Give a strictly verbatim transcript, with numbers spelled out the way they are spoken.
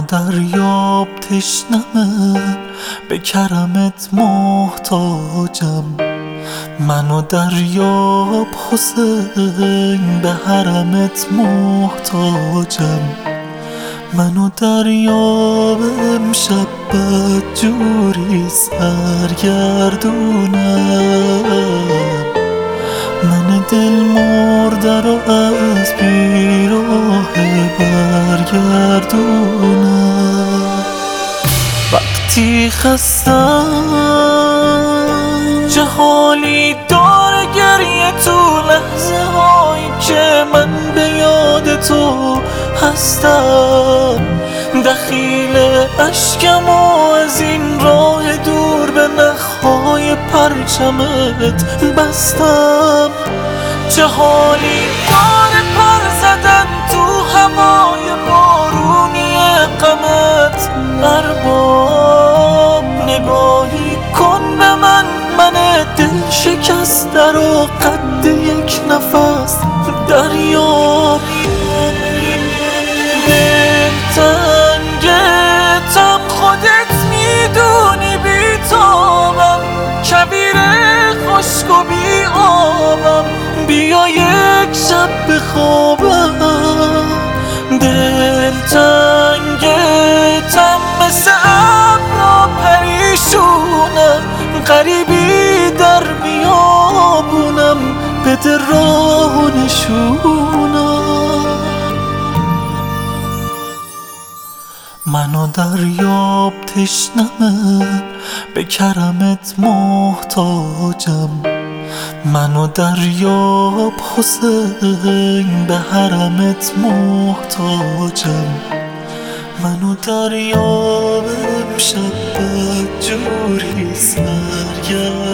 دریاب تشنمه، به کرمت محتاجم. من و دریاب حسین، به حرمت محتاجم. من و دریاب امشب بدجوری سرگردونم. من دل مرده رو از بیراه برگردونم. وقتی خستم جهالی داره گریه، تو لحظه هایی که من به یاد تو هستم. دخیل اشکم و از این راه دور به نخهای پرچمت بستم. چه حالی داره پر زدن تو هوای بارونی غمت ارباب. نگاهی کن به من، من دل شکسته رو قد یک نفس دریاب. دلتنگتم خودت میدونی بیتابم، کبیر خشک و بی آبم. بیا یک شب بخوابم. دلتنگتم مثل ابرا پریشونم، غریبی در بیابونم، بده راه و نشونم. من و دریاب تشنمه، به کرمت محتاجم. من و دریاب حسین، به حرمت محتاجم. من و دریاب امشب بدجوری سرگردونم.